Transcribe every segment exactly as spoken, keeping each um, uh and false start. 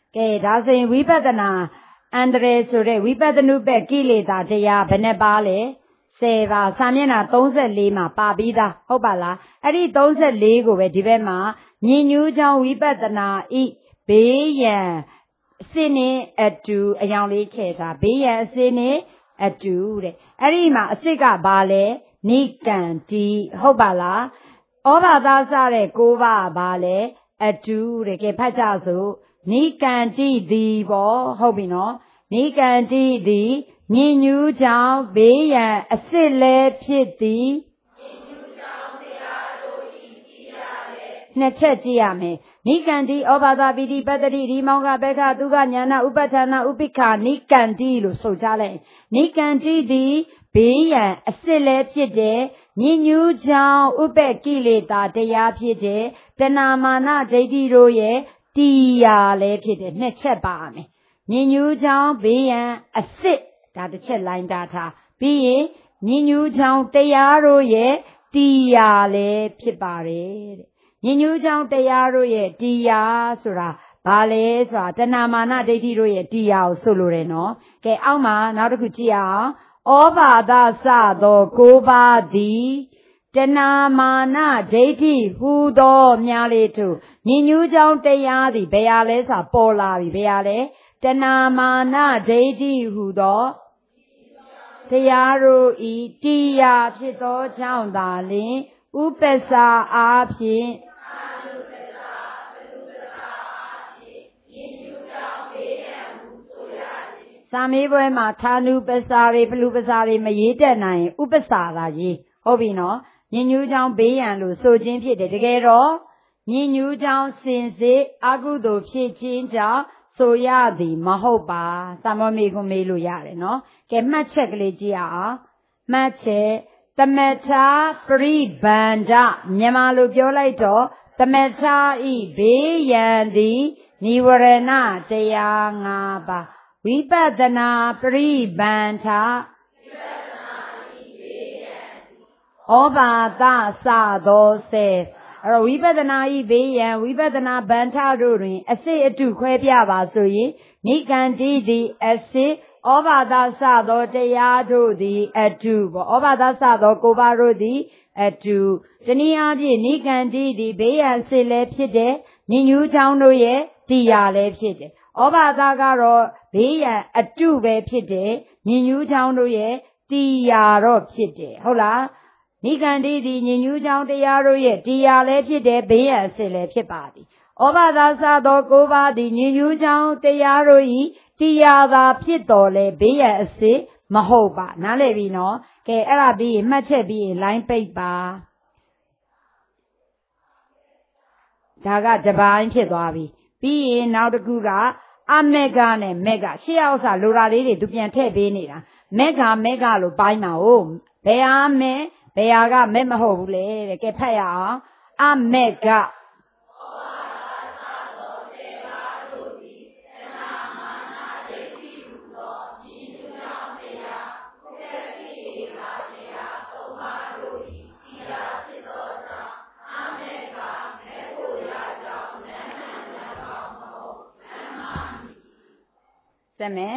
ကဲဒါဆိုရင်ဝိပဿနာအန္တရာယ်ဆိုတဲ့ဝိပဿနုပ္ပကိလေသာတရားဘယ်နှပါလဲဆယ်ပါစာမျက်နှာသုံးဆယ်လေးမှာပါပြီးသားဟုတ်ပါလားအဲ့ဒီသုံးဆယ်လေးကိုပဲဒီဘက်မှာညဉ့်ညူးကြောင်းဝိပဿနာဤဘေးရန်အစစ်နဲ့အတူအယောင်လေးချဲ့ထားဘေးရန်အစစ်နဲ့အတူတဲ့အဲ့ဒီမှာအစစ်ကဘာလဲနိကံတိဟုတ်ပါလားဩဘာသာစတဲ့ကိုးပါးဘာလဲအတူတဲ့ကဲဖတ်ကြစို့နိကံတိသည်ပေါ့ဟုတ်ပြီနော်နိကံတိသည်ညဉ့်ညူးကြောင့်ဘေးရန်အစစ်လဲဖြစ်သည်ညဉ့်ညူးကြောင့်တရားတို့ဤတရားလဲနှစ်ချက်ကြည့်ရမယ်နိကံတိဩဘာသာပိတိပတ္တိဒီမောင်ကဘက္ခသူကညာနာဥပဋ္ဌာနာဥပိ္ပခာနိကံတိလို့ဆိုကြလိုက်နိကံတိသည်ဘေးရန်အစစ်လဲဖြစ်တယ်ညဉ့်ညူးကြောင့်ဥပ္ပကိလေသာတရားဖြစ်တယ်တဏမာနဒိဋ္ဌိတို့ရဲ့တရားလဲဖြစ်တယ်နှစ်ချက်ပါမယ်ညဉ့်ညူးကြောင့်ဘေးရန်အစစ်ဒါတစ်ချက်လိုင်းတာထားပြီးရင်ညဉ့်ညူးကြောင့်တရားတို့ရဲ့တရားလဲဖြစ်ပါတယ်တဲ့ညဉ့်ညူးကြောင့်တရားတို့ရဲ့တရားဆိုတာဘာလဲဆိုတာတဏမာနဒိဋ္ဌိတို့ရဲ့တရားကိုဆိုလိုတယ်နော်ကဲအောက်မှာနောက်တစ်ခုကြည့်အောင်ဩဘာသစသောကိုးပါးသည်တဏမာနဒိဋ္ဌိဟူသောမြားလေးတို့ညဉ့်ညူးကြောင့်တရားသည်ဘယ်ရလဲဆိုတာပေါ်လာပြီဘယ်ရလဲတဏမာနဒိဋ္ဌိဟူသောတရားတို့ဤတရားဖြစ်သောကြောင့်သာလျှင်ဥပ္ပစာအားဖြင့်စာမေးပွဲမှာဌာနုပစာတွေပလူပစာတွေမရေးတတ်နိုင်ဥပ္ပစာသာရေးဟုတ်ပြီနော်ညဉ့်ညူးကြောင့်ဘေးရန်လို့ဆိုခြင်းဖြစ်တယ်တကယ်တော့ညဉ့်ညူးကြောင့်စင်စစ်အကုသိုလ်ဖြစ်ခြင်းကြောင့်ဆိုရသည်မဟုတ်ပါသာမမေကိုမေးလို့ရတယ်နော်ကဲမှတ်ချက်ကလေးကြည့်အောင်မှတ်ချက်သမထာပရိဗန္ဒမြန်မာလိုပြောလိုက်တော့သမထာဤဘေးရန်သည်နိဝရဏတရား၅ပါးဝိပဿနာပရိဗန္ဓဩဘာသစသောစေအဲ့တော့ဝိပဿနာဤဘေးရန်ဝိပဿနာဗန္ဓတို့တွင်အစစ်အတုခွဲပြပါဆိုရင်နိကံတိသည်အစစ်ဩဘာသစသောတရားတို့သည်အတုပေါ့ဩဘာသစသောကိုးပါးတို့သည်အတုတနည်းအားဖြင့်နိကံတိသည်ဘေးရန်အစစ်လည်းဖြစ်တယ်ညဉ့်ညူးချောင်းတို့ရဲ့တရားလည်းဖြစ်တယ်ဩဘာသကတော့ဘေးရန်အတုပဲဖြစ်တယ်ညဉ့်ညူးချောင်းတို့ရဲ့တရားတော့ဖြစ်တယ်ဟုတ်လားနိကံတိသည်ညဉ့်ညူးချောင်းတရားတို့ရဲ့တရားလည်းဖြစ်တယ်ဘေးရန်အစစ်လည်းဖြစ်ပါသည်ဩဘာသစသောကိုးပါးသည်ညဉ့်ညူးချောင်းတရားတို့ဤတရားသာဖြစ်တော်လဲဘေးရန်အစစ်မဟုတ်ပါနားလည်ပြီနော်ကဲအဲ့ဒါပြီးရင်မှတ်ချက်ပြီးရင်လိုင်းပိတ်ပါဒါကတပိုင်းဖြစ်သွားပြီပြီးရင်နောက်တစ်ခုကအမေဂနဲ့မေဂရှေ့အောင်စာလိုတာလေးတွေသူပြန်ထည့်ပေးနေတာမေဂမေဂလို့ပိုင်းပါဦးဘယ်ဟာမဲဘယ်ဟာကမဲမဟုတ်ဘူးလေတဲ့ကဲဖတ်ရအောင်အမေဂစမယ်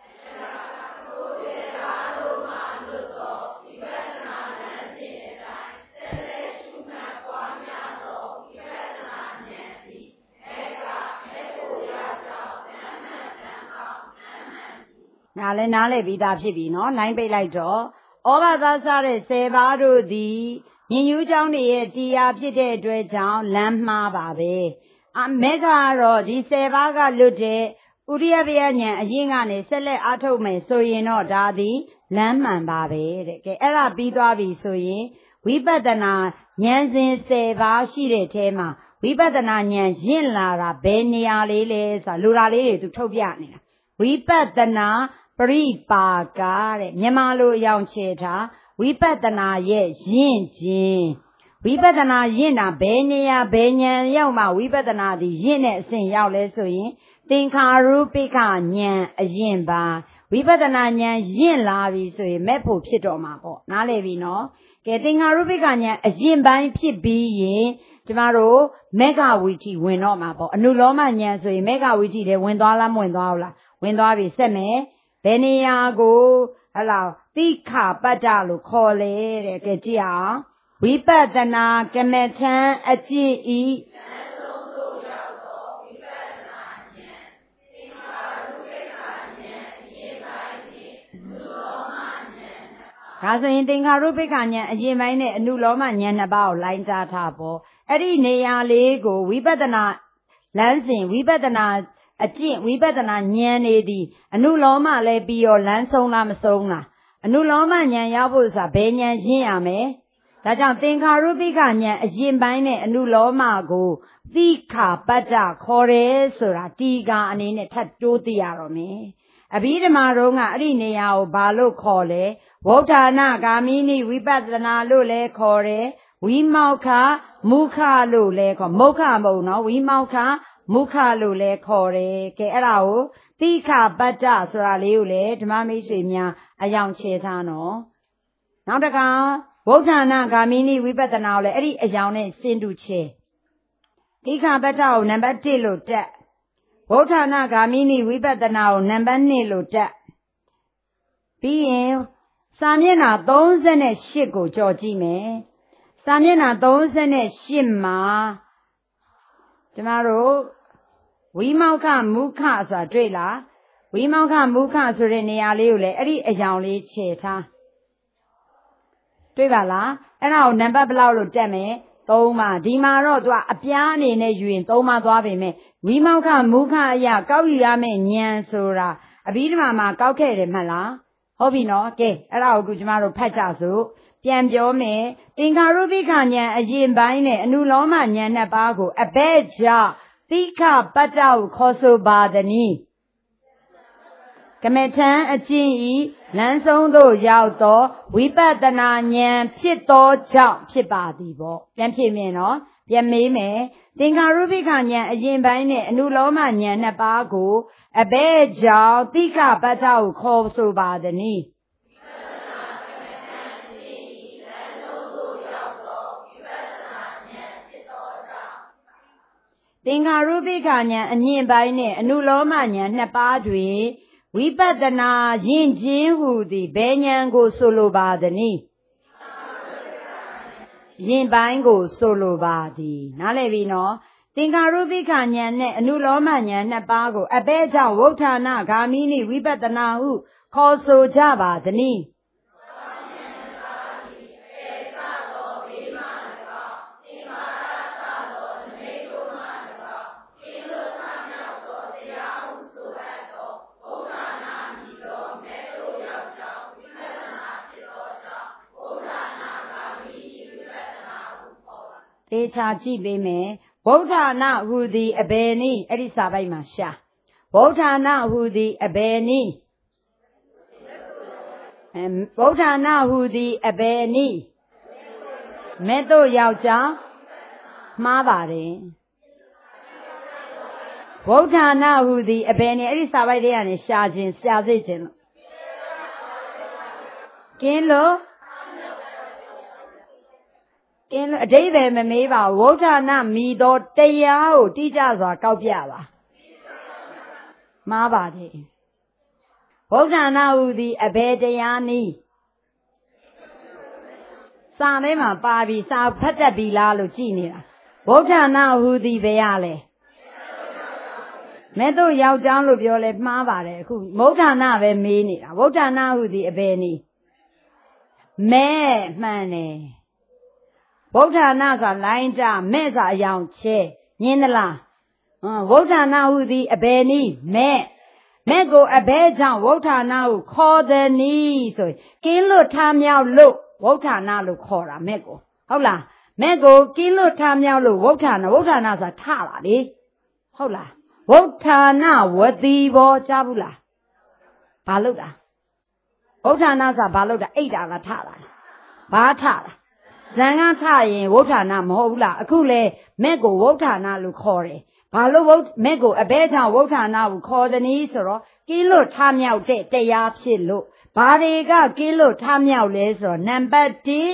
နားလဲနားလဲပြီးသားဖြစ်ပြီနော်လိုင်းပိတ်လိုက်တော့ဩဘာသစတဲ့ဆယ်ပါးတို့သည်ညဉ့်ညူးချောင်းတွေရဲ့တရားဖြစ်တဲ့အတွက်ကြောင့်လမ်းမှားပါပဲအမေကတော့ဒီဆယ်ပါးကလွတ်တဲ့ဥရိယပယဉာဏ်အရင်ကနေဆက်လက်အားထုတ်မယ်ဆိုရင်တော့ဒါသည်လမ်းမှန်ပါပဲတဲ့ကဲအဲ့ဒါပြီးသွားပြီဆိုရင်ဝိပဿနာဉာဏ်စဉ်ဆယ်ပါးရှိတဲ့ထဲမှာဝိပဿနာဉာဏ်ရင့်လာတာဘယ်နေရာလေးလဲဆိုတာလိုတာလေးတွေသူထုတ်ပြနေတာဝိပဿနာပရိပါကတဲ့မြန်မာလိုအယောင်ချဲထားဝိပဿနာရဲ့ရင့်ခြင်းဝိပဿနာရင့်တာဘယ်နေရာဘယ်ဉာဏ်ရောက်မှဝိပဿနာသည်ရင့်တဲ့အဆင့်ရောက်လဲဆိုရင်သင်္ခါရုပ္ပကဉာဏ်အရင်ပါဝိပဿနာဉာဏ်ရင့်လာပြီဆိုရင်မဲ့ဖို့ဖြစ်တော့မှာပေါ့နားလည်ပြီနော်ကဲသင်္ခါရုပ္ပကဉာဏ်အရင်ပိုင်းဖြစ်ပြီးရင်ကျမတို့မေဃဝီထိဝင်တော့မှာပေါ့အနုလောမဉာဏ်ဆိုရင်မေဃဝီထိတွေဝင်သွားလားမဝင်သွားဘူးလားဝင်သွားပြီဆက်မယ်ဘယ်နေရာကိုဟလာတိခပတ္တလို့ခေါ်လေတဲ့ကဲကြည့်အောင်ဝိပဿနာကမ္မထံအကျင့်ဤဒါဆိုရင်သင်္ခါရုပ္ပခဉာဏ်အရင်ပိုင်းနဲ့အနုလောမဉာဏ်နှစ်ပါးကိုလိုင်းကြားထားပေါ့အဲ့ဒီနေရာလေးကိုဝိပဿနာလမ်းစဉ်ဝိပဿနာအကျင့်ဝိပဿနာဉာဏ်နေသည်အနုလောမလည်းပြီးရောလမ်းဆုံးလားမဆုံးလားအနုလောမဉာဏ်ရောက်ဖို့ဆိုတာဘယ်ဉာဏ်ရှင်းရမလဲဒါကြောင့်သင်္ခါရုပ္ပခဉာဏ်အရင်ပိုင်းနဲ့အနုလောမကိုသိခပတ္တခေါ်တယ်ဆိုတာတီကာအနေနဲ့ထပ်တိုးသိရတော့မယ်အဘိဓမ္မာတော်ကအဲ့ဒီနေရာကိုဘာလို့ခေါ်လဲဝဋ္ဌာဏဂာမိနိဝိပဿနာလို့လည်းခေါ်တယ်ဝိမောက္ခမုခလို့လည်းခေါ်မုခမဟုတ်နော်ဝိမောက္ခမုခလို့လည်းခေါ်တယ်ကဲအဲ့ဒါကိုတိခပတ္တဆိုတာလေးကိုလည်းဓမ္မမိတ်ဆွေများအယောင်ချဲထားနော်နောက်တစ်ခါဝဋ္ဌာဏဂာမိနိဝိပဿနာကိုလည်းအဲ့ဒီအယောင်နဲ့စင်တူချဲတိခပတ္တကိုနံပါတ်တစ်လို့တက်ဝဋ္ဌာဏဂာမိနိဝိပဿနာကိုနံပါတ်နှစ်လို့တက်ပြီးရင်စာမျက်နှာသုံး၈ကိုကြော်ကြည့်မယ်စာမျက်နှာသုံး၈မှာကျမတို့ဝိမောက္ခမုခဆိုတာတွေ့လားဝိမောက္ခမုခဆိုတဲ့နေရာလေးကိုလည်းအဲ့ဒီအယောင်လေးခြေထားတွေ့ပါလားအဲ့ဒါကိုနံပါတ်ဘယ်လောက်လို့တက်မယ်သုံးပါဒီမှာတော့သူကအပြားအနေနဲ့ယူရင်သုံးပါသွားပြီမဲ့ဝိမောက္ခမုခအရာကောက်ယူရမယ့်ဉာဏ်ဆိုတာအဘိဓမ္မာမှာကောက်ခဲ့တယ်မှတ်လားဟုတ်ပြီနော်ကဲအဲ့ဒါကိုကျမတို့ဖတ်ကြစို့ပြန်ပြောမယ်သင်္ခါရုပ္ပခဉာဏ်အရင်ပိုင်းနဲ့အနုလောမဉာဏ်နှစ်ပါးကိုအဘဲကြောင့်တိခပတ္တကိုခေါ်ဆိုပါသည်ကမ္မထံအကျင့်ဤလမ်းဆုံးသို့ရောက်သောဝိပဿနာဉာဏ်ဖြစ်သောကြောင့်ဖြစ်ပါသည်ပေါ့ပြန်ဖြေမယ်နော်ပြန်မေးမယ်သင်္ခါရုပ္ပခဉာဏ်အရင်ပိုင်းနဲ့အနုလောမဉာဏ်နှစ်ပါးကိုအဘဲကြောင့်တိခပတ္တကိုခေါ်ဆိုပါသည်သင်္ခါရုပ္ပခဉာဏ်အမြင့်ပိုင်းနဲ့အနုလောမဉာဏ်နှစ်ပါးတွင်ဝိပဿနာယဉ်ကျေးဟူသည်ဘယ်ဉာဏ်ကိုဆိုလိုပါသနည်းယဉ်ပိုင်းကိုဆိုလိုပါသည်နားလည်ပြီနော်သင်္ခါရုပ္ပခဉာဏ်နဲ့အနုလောမဉာဏ်နှစ်ပါးကိုအဘဲကြောင့်ဝဋ္ဌာဏဂာမိနိဝိပဿနာဟုခေါ်ဆိုကြပါသနည်းသေချာကြည့်ပေးမယ်ဗုဒ္ဓနာဟူသည်အဘယ်နည်းအဲ့ဒီစာပိုက်မှာရှာဗုဒ္ဓနာဟူသည်အဘယ်နည်းအဲဗုဒ္ဓနာဟူသည်အဘယ်နည်းမဲ့တို့ယောက်ျားမှားပါတယ်ဗုဒ္ဓနာဟူသည်အဘယ်နည်းအဲ့ဒီစာပိုက်တွေကနေရှာခြင်းရှာစေခြင်းလို့ကင်းလို့ကင်းအဓိပ္ပာယ်မမေးပါဝဋ္ဌာဏမိသောတရားကိုတိကျစွာကောက်ပြပါမှားပါတယ်ဝဋ္ဌာဏဟူသည်အဘယ်တရားနည်းစာထဲမှာပါပြီးစာဖတ်တတ်ပြီလားလို့ကြည့်နေတာဝဋ္ဌာဏဟူသည်ဘယ်ရလဲမဲ့တို့ယောက်ျားလို့ပြောလဲမှားပါတယ်အခုဝဋ္ဌာဏပဲမေးနေတာဝဋ္ဌာဏဟူသည်အဘယ်နည်းမဲ့မှန်တယ်ဗုဒ္ဓနာဆိုလိုင်းကြမဲ့ဆိုအယောင်ချဲညင်းသလားဝဋ္ဌာဏဟူသည်အဘယ်နည်းမဲ့မဲ့ကိုအဘဲကြောင့်ဝဋ္ဌာဏဟုခေါ်သည်နည်းဆိုကင်းလွတ်ထားမြောက်လို့ဝဋ္ဌာဏလို့ခေါ်တာမဲ့ကိုဟုတ်လားမဲ့ကိုကင်းလွတ်ထားမြောက်လို့ဝဋ္ဌာဏဝဋ္ဌာဏဆိုတာထတာလေဟုတ်လားဝဋ္ဌာဏဝတိဘောကြားဘူးလားဘာလို့တာဝဋ္ဌာဏဆိုတာဘာလို့တာအိတ်တာလားထတာဘာထတာဇံကထရင်ဝဋ္ဌာဏမဟုတ်ဘူးလားအခုလေမဲ့ကိုဝဋ္ဌာဏလို့ခေါ်တယ်ဘာလို့ဝဋ္မဲ့ကိုအဘဲကြောင့်ဝဋ္ဌာဏကိုခေါ်သည်နည်းဆိုတော့ကင်းလွတ်ထားမြောက်တဲ့တရားဖြစ်လို့ဘာတွေကကင်းလွတ်ထားမြောက်လဲဆိုတော့နံပါတ်တစ်အ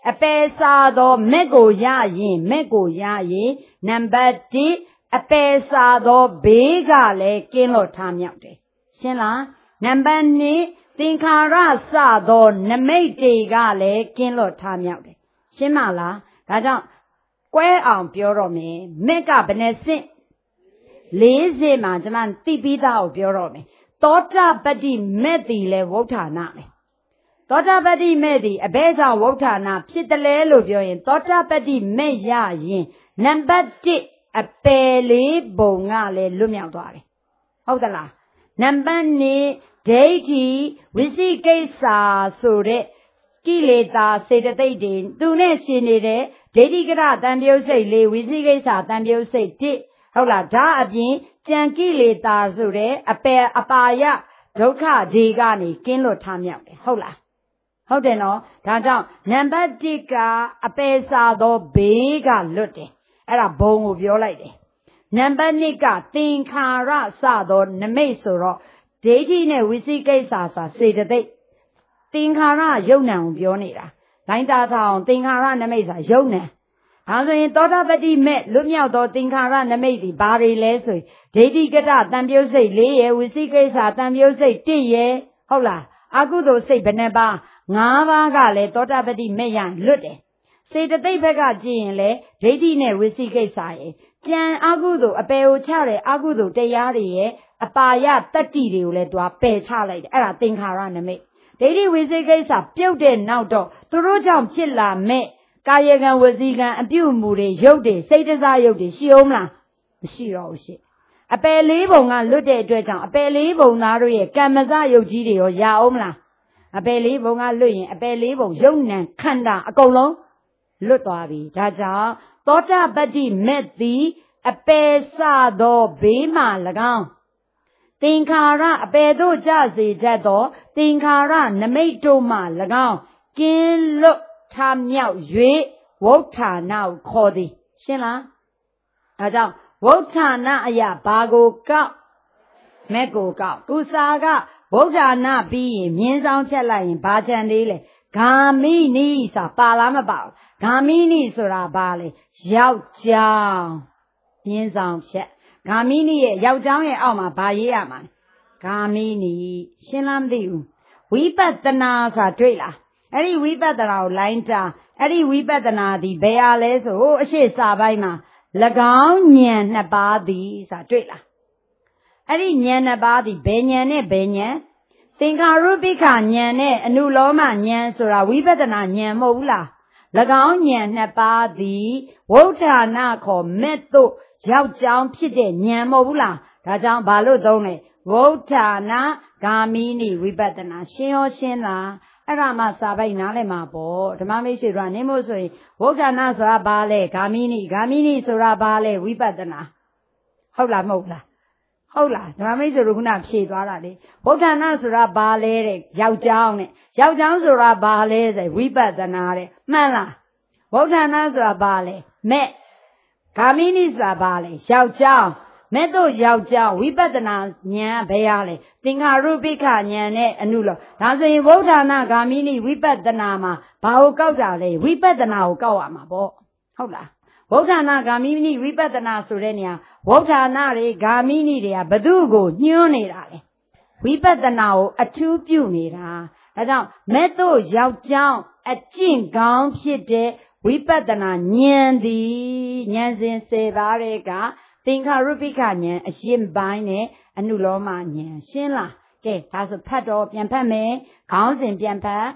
အပယ်စားသောမက်ကိုရရင်မက်ကိုရရင်နံပါတ်一အပယ်စားသောဘေးကလည်းကင်းလွတ်ထားမြောက်တယ်ရှင်းလားနံပါတ်二သင်္ခါရစသောနမိတ်တွေကလည်းကင်းလွတ်ထားမြောက်တယ်ရှင်းမလားဒါကြောင့်ကွဲအောင်ပြောတော့မယ်မက်ကဘယ်နဲ့စင့်လေးစင့်မှာကျွန်မသိပြီးသားကိုပြောတော့မယ်သောတာပတ္တိမက်တီလဲဝဋ္ဌာဏပဲသောတာပတ္တိမက်တီအဘဲကြောင့်ဝဋ္ဌာဏဖြစ်တယ်လဲလို့ပြောရင်သောတာပတ္တိမက်ရရင်နံပါတ်一အပယ်လေးပုံကလည်းလွတ်မြောက်သွားတယ်ဟုတ်သလားနံပါတ်二ဒိဋ္ဌိဝိသိကိစ္စဆိုတဲ့ကိလေသာစေတသိက်တွေသူနဲ့ရှင်နေတဲ့ဒိဋ္ဌိကရတံပြုတ်စိတ်လေးဝိသိကိစ္စတံပြုတ်စိတ်တစ်ဟုတ်လားဒါအပြင်ကြံကိလေသာဆိုတဲ့အပယ်အပါယဒုက္ခတွေကနေကင်းလွတ်ထားမြောက်တယ်ဟုတ်လားဟုတ်တယ်နော်ဒါကြောင့်နံပါတ်一ကအပယ်စားသောဘေးကလွတ်တယ်အဲ့ဒါဘုံကိုပြောလိုက်တယ်နံပါတ်二ကသင်္ခါရစသောနမိတ်ဆိုတော့ဒိဋ္ဌိနဲ့ဝိသိကိစ္စဆိုတာစေတသိက်သင်္ခါရယုံ nant ကိုပြောနေတာလိုင်းတာထောင်သင်္ခါရနမိတ်ဆိုတာယုံ nantဒါဆိုရင်သောတာပတ္တိမဲ့လွတ်မြောက်သောသင်္ခါရနမိတ်ဒီဘာတွေလဲဆိုရင်ဒိဋ္ဌိကတတံပြုတ်စိတ်လေးရယ်ဝိသိကိစ္စတံပြုတ်စိတ်တစ်ရယ်ဟုတ်လားအကုသိုလ်စိတ်ဘယ်နှပါငါးပါးကလည်းသောတာပတ္တိမဲ့ရလွတ်တယ်စေတသိက်ဘက်ကကြည့်ရင်လေဒိဋ္ဌိနဲ့ဝိသိကိစ္စရယ်ကြံအကုသိုလ်အပယ်ကိုချတဲ့အကုသိုလ်တရားတွေရဲ့အပါယတတ္တိတွေကိုလည်းသူကပယ်ချလိုက်တယ်အဲ့ဒါသင်္ခါရနမိတ်ဒိဋ္ဌိဝိသိကိစ္စပြုတ်တဲ့နောက်တော့သူတို့ကြောင့်ဖြစ်လာမဲ့ကာယကံဝစီကံအပြုအမူတွေရုပ်တွေစိတ်တစားရုပ်တွေရှိအောင်မလားမရှိတော့ဘူးရှိအပယ်လေးပုံကလွတ်တဲ့အတွက်ကြောင့်အပယ်လေးပုံသားတို့ရဲ့ကံမစရုပ်ကြီးတွေရောရအောင်မလားအပယ်လေးပုံကလွတ်ရင်အပယ်လေးပုံယုံ nant ခန္ဓာအကုန်လုံးလွတ်သွားပြီဒါကြောင့်သောတာပတ္တိမက်သည်အပယ်စသောဘေးမှ၎င်းသင်္ခါရအပယ်တို့ကြစေတတ်သောသင်္ခါရနမိတ်တို့မှ၎င်းကင်းလွတ်ထားမြောက်၍ဝဋ္ဌာဏကိုခေါ်သည်ရှင်းလားဒါကြောင့်ဝဋ္ဌာဏအရာဘာကိုကောက်မက်ကိုကောက်ကုစာကဝဋ္ဌာဏပြီးရင်မြင်းဆောင်ချက်လိုက်ရင်ဘာကြံသေးလဲဂါမိနိဆိုတာပါလားမပါဘူးဂါမိနိဆိုတာဘာလဲယောက်ျောင်းမြင်းဆောင်ချက်ဂါမိနိရဲ့ယောက်ျောင်းရဲ့အောက်မှာဘာရေးရမှာဂါမိနိရှင်းလားမသိဘူးဝိပဿနာဆိုတာတွေ့လားအဲ့ဒီဝိပဿနာကိုလိုင်းတာအဲ့ဒီဝိပဿနာသည်ဘယ်ဟာလဲဆိုအရှိစာပိုင်းမှာ၎င်းဉာဏ်နှစ်ပါးသည်ဆိုတာတွေ့လားအဲ့ဒီဉာဏ်နှစ်ပါးသည်ဘယ်ဉာဏ်နဲ့ဘယ်ဉာဏ်သင်္ခါရုပ္ပိခဉာဏ်နဲ့အနုလောမဉာဏ်ဆိုတာဝိပဿနာဉာဏ်မဟုတ်ဘူးလား၎င်းဉာဏ်နှစ်ပါးသည်ဝဋ္ဌာဏခေါ်မက်တို့ရောက်ကြောင်းဖြစ်တဲ့ဉာဏ်မဟုတ်ဘူးလားဒါကြောင့်ဘာလို့သုံးလဲဝဋ္ဌာဏဂါမိနိဝိပဿနာရှင်းရောရှင်းလားအဲ့ဒါမှစာပိုက်နားလည်မှာပေါ့ဓမ္မမိတ်ဆွေတို့ကနေမို့ဆိုရင်ဝဋ္ဌာဏဆိုတာဘာလဲဂါမိနိဂါမိနိဆိုတာဘာလဲဝိပဿနာဟုတ်လားမဟုတ်လားဟုတ်လားဓမ္မမိတ်ဆွေတို့ခုနဖြေသွားတာလေဝဋ္ဌာဏဆိုတာဘာလဲတဲ့ယောက်ျောင်းနဲ့ယောက်ျောင်းဆိုတာဘာလဲဆိုဝိပဿနာတဲ့မှန်လားဝဋ္ဌာဏဆိုတာဘာလဲမဲ့ဂါမိနိဆိုတာဘာလဲယောက်ျောင်းမဲ့တို့ယောက်ျောင်းဝိပဿနာဉာဏ်ဘယ်ရလဲသင်္ခါရုပ္ပိခဉာဏ်နဲ့အနုလောဒါဆိုရင်ဝဋ္ဌာဏဂါမိနိဝိပဿနာမှာဘာကိုကောက်တာလဲဝိပဿနာကိုကောက်ရမှာပေါ့ဟုတ်လားဝဋ္ဌာဏဂါမိနိဝိပဿနာဆိုတဲ့နေရာဝဋ္ဌာဏတွေဂါမိနိတွေကဘသူ့ကိုညွှန်းနေတာလဲဝိပဿနာကိုအထူးပြုနေတာဒါကြောင့်မဲ့တို့ယောက်ျောင်းအကျင့်ကောင်းဖြစ်တဲ့ဝိပဿနာဉာဏ်သည်ဉာဏ်စဉ်၁၀ပါးတွေကသင်္ခါရုပ္ပိခဉာဏ်အရင်ပိုင်းနဲ့အနုလောမဉာဏ်ရှင်းလားကဲဒါဆိုဖတ်တော့ပြန်ဖတ်မယ်ခေါင်းစဉ်ပြန်ဖတ်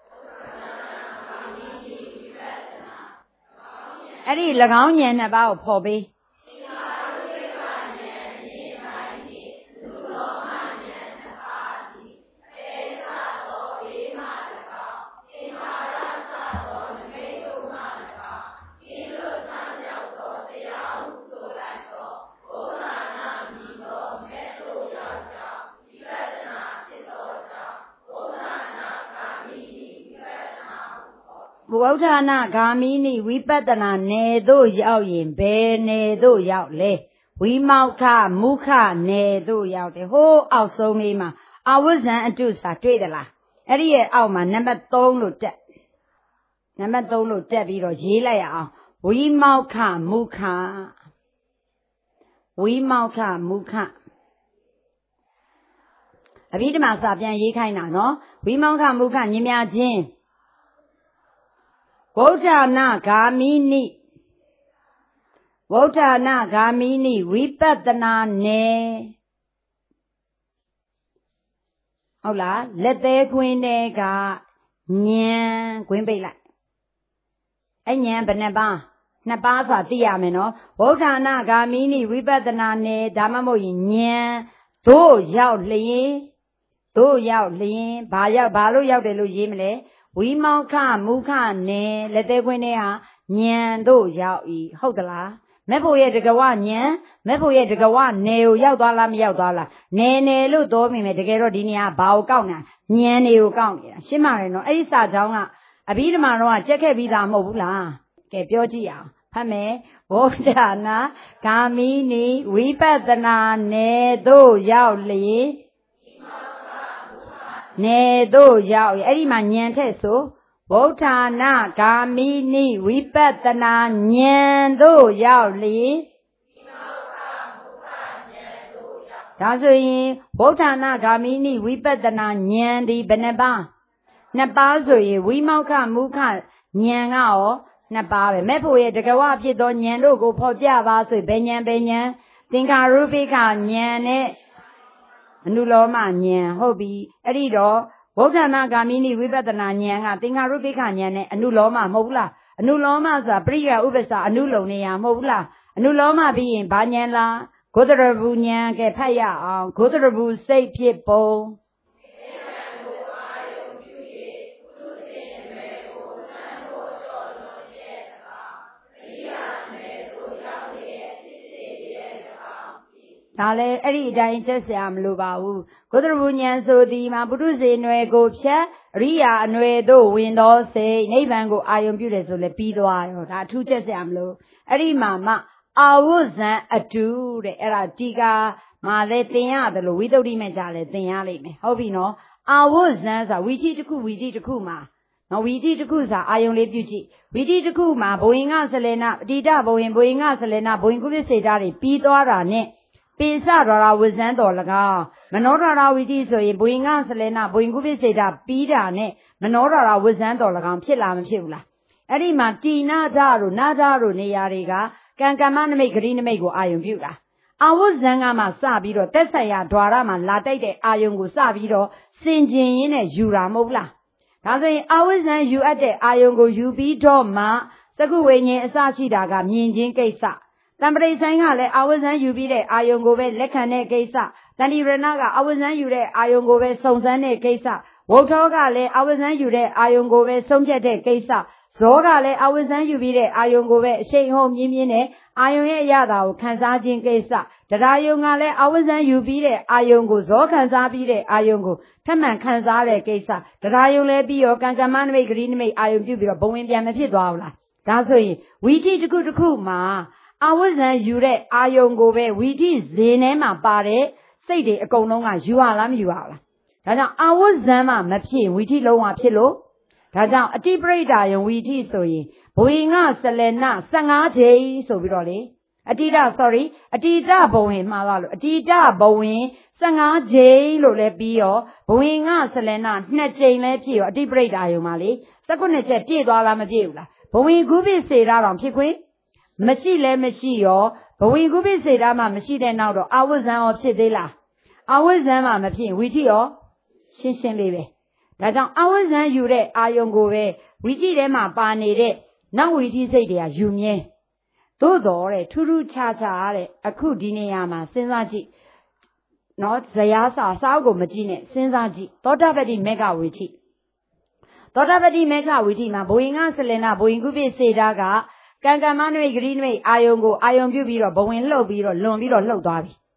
အဲ့ဒီ၎င်းဉာဏ်နှစ်ပါးကိုဖော်ပေးဝဋ္ဌာဏဂါမိနိဝိပဿနာနယ်သို့ရောက်ရင်ဘယ်နယ်သို့ရောက်လဲဝိမောက္ခမုခနယ်သို့ရောက်တယ်ဟိုးအောက်ဆုံးလေးမှာအဝိဇ္ဇံအတုစာတွေ့သလားအဲ့ဒီရဲ့အောက်မှာနံပါတ်သုံးလို့တက်နံပါတ်သုံးလို့တက်ပြီးတော့ရေးလိုက်အောင်ဝိမောက္ခမုခဝိမောက္ခမုခအဘိဓမ္မာစာပြန်ရေးခိုင်းတာနော်ဝိမောက္ခမုခညင်များခြင်းဗုဒ္ဓနာဂာမိနိဗုဒ္ဓနာဂာမိနိဝိပဿနာနယ်ဟုတ်လားလက်သေးခွင်းတဲ့ကဉာဏ်ခွင်းပိတ်လိုက်အဲ့ဉာဏ်ဘယ်နှပါးနှစ်ပါးဆိုတာသိရမယ်နော်ဗုဒ္ဓနာဂာမိနိဝိပဿနာနယ်ဒါမှမဟုတ်ရင်ဉာဏ်တို့ရောက်လျင်တို့ရောက်လျင်ဘာရောက်ဘာလို့ရောက်တယ်လို့ရေးမလဲဝိမောက္ခမုခနယ်လက်သေးခွင်းတဲ့ဟာဉာဏ်တို့ရောက်ဤဟုတ်သလားမဲ့ဖို့ရဲ့တကဝဉာဏ်မဲ့ဖို့ရဲ့တကဝနယ်ကိုရောက်သွားလားမရောက်သွားလားနယ်နယ်လို့ပြောမိမယ်တကယ်တော့ဒီနေရာဘာကိုကောက်နေတာဉာဏ်တွေကိုကောက်နေတာရှင်းပါလေနော်အဲ့ဒီစာကြောင်းကအဘိဓမ္မာတော့ကြက်ခဲ့ပြီးသားမဟုတ်ဘူးလားကဲပြောကြည့်အောင်ဖတ်မယ်ဗုဒ္ဓနာဂာမိနိဝိပဿနာနယ်သို့ရောက်လျင်နယ်သို့ရောက်အဲ့ဒီမှာဉာဏ်ထက်ဆိုဗုဒ္ဓနာဂာမိနိဝိပဿနာဉာဏ်သို့ရောက်လျင်ဒါဆိုရင်ဗုဒ္ဓနာဂာမိနိဝိပဿနာဉာဏ်ဒီဘယ်နှပါးနှစ်ပါးဆိုရင်ဝိမောက္ခမုခဉာဏ်ကရောနှစ်ပါးပဲမဲ့ဖို့ရဲ့တကဝဖြစ်သောဉာဏ်တို့ကိုဖော်ပြပါဆိုဘယ်ဉာဏ်ဘယ်ဉာဏ်သင်္ခါရုပ္ပိကဉာဏ်နဲ့အနုလောမဉာဏ်ဟုတ်ပြီအဲ့ဒီတော့ဗုဒ္ဓနာဂာမိနိဝိပဿနာဉာဏ်ကသင်္ခါရုပ္ပိကဉာဏ်နဲ့အနုလောမမဟုတ်ဘူးလားအနုလောမဆိုတာပရိယဥပ္ပစာအနုလုံနေရမဟုတ်ဘူးလားအနုလောမပြီးရင်ဘာဉာဏ်လားဂုတရဘူဉာဏ်ကဲဖတ်ရအောင်ဂုတရဘူစိတ်ဖြစ်ပုံဒါလည်းအဲ့ဒီအတိုင်းချက်စရာမလိုပါဘူးဂုတရဘူဉာဏ်ဆိုသည်မှာပုထုဇဉ်နွယ်ကိုဖြတ်အရိယာအနွယ်တို့ဝင်တော်စိတ်နိဗ္ဗာန်ကိုအာယုံပြုတယ်ဆိုလဲပြီးသွားရောဒါအထူးချက်စရာမလိုအဲ့ဒီမှာမှအာဝုဇံအတူတဲ့အဲ့ဒါဒီကာမှာလဲသင်ရတယ်လို့ဝိသုဒ္ဓိမဲ့ကြလဲသင်ရလိမ့်မယ်ဟုတ်ပြီနော်အာဝုဇံဆိုတာဝီတိတစ်ခုဝီတိတစ်ခုမှာနော်ဝီတိတစ်ခုဆိုတာအာယုံလေးပြုကြည့်ဝီတိတစ်ခုမှာဘဝင်္ဂဆလေနအတိတဘဝင်ဘဝင်္ဂဆလေနဘဝင်ကုပ္ပစေတာတွေပြီးသွားတာနဲ့ပိစရရာဝဇံတော်၎င်းမနောရရာဝီတိဆိုရင်ဘဝင်္ဂဆလေနဘဝင်ကုပ္ပစေတာပြီးတာနဲ့မနောရရာဝဇံတော်၎င်းဖြစ်လာမဖြစ်ဘူးလားအဲ့ဒီမှာတိနာဒတို့နာဒတို့နေရာတွေကကံကမ္မနမိတ်ဂရိနမိတ်ကိုအာယုံပြုတာအာဝုဇံကမှစပြီးတော့တက်ဆိုင်ရာဓွာရမှာလာတိုက်တဲ့အာယုံကိုစပြီးတော့စင်ကျင်ရင်းနဲ့ယူတာမဟုတ်လားဒါဆိုရင်အာဝုဇံယူအပ်တဲ့အာယုံကိုယူပြီးတော့မှသကုဝိညာဉ်အစရှိတာကမြင်ချင်းကိစ္စတံပရိဆိုင်ကလည်းအာဝုဇံယူပြီးတဲ့အာယုံကိုပဲလက်ခံတဲ့ကိစ္စတဏိရဏကအာဝုဇံယူတဲ့အာယုံကိုပဲစုံစမ်းတဲ့ကိစ္စဝုထောကလည်းအာဝုဇံယူတဲ့အာယုံကိုပဲဆုံးဖြတ်တဲ့ကိစ္စဇောကလည်းအာဝဇံယူပြီးတဲ့အာယုံကိုပဲအရှိန်ဟုန်မြင်းမြင်းနဲ့အာယုံရဲ့အရသာကိုခံစားခြင်းကိစ္စတရားယုံကလည်းအာဝဇံယူပြီးတဲ့အာယုံကိုဇောခံစားပြီးတဲ့အာယုံကိုထပ်မံခံစားတဲ့ကိစ္စတရားယုံလည်းပြီးရောကံကမ္မနမိတ်ဂရိနမိတ်အာယုံပြုပြီးတော့ဘဝင်ပြန်မဖြစ်သွားဘူးလားဒါဆိုရင်ဝီတိတစ်ခုတစ်ခုမှာအာဝဇံယူတဲ့အာယုံကိုပဲဝီတိဇင်းထဲမှာပါတဲ့စိတ်တွေအကုန်လုံးကယူရလားမယူရလားဒါကြောင့်အာဝဇံမှမဖြစ်ဝီတိလုံးဝဖြစ်လို့ဒါကြောင့်အတိပရိဒါယံဝီတိဆိုရင်ဘဝင်္ဂဆလေနဆယ်ငါးကြိမ်ဆိုပြီးတော့လေအတိတ sorry အတိတဘဝင်မှားသွားလို့အတိတဘဝင်ဆယ်ငါးကြိမ်လို့လည်းပြီးရောဘဝင်္ဂဆလေနနှစ်ကြိမ်လည်းဖြစ်ရောအတိပရိဒါယံမှာလေ၁၉ချက်ပြည့်သွားလားမပြည့်ဘူးလားဘဝင်ကုပိစေတာတော့ဖြစ်ခွင့်မရှိလဲမရှိရောဘဝင်ကုပိစေတာမှမရှိတဲ့နောက်တော့အာဝဇံရောဖြစ်သေးလားအာဝဇံမှမဖြစ်ဝီတိရောရှင်းရှင်းလေးပဲဒါကြောင့်အာဝဇံယူတဲ့အာယုံကိုပဲဝီတိထဲမှာပါနေတဲ့နောက်ဝီတိစိတ်တွေကယူမြဲသို့တော်တဲ့ထူးထူးခြားခြားတဲ့အခုဒီနေရာမှာစဉ်းစားကြည့်နော်ဇယားစာစာအုပ်ကိုမကြည့်နဲ့စဉ်းစားကြည့်သောတာပတိမေဃဝီတိသောတာပတိမေဃဝီတိမှာဘဝင်္ဂဆလင်နာဘဝင်ကုပိစေတာကကံကမ္မနမိတ်ဂရိနမိတ်အာယုံကိုအာယုံပြုပြီးတော့ဘဝင်လှုပ်ပြီးတော့လွန်ပြီးတော့လှုပ်သွားပြီ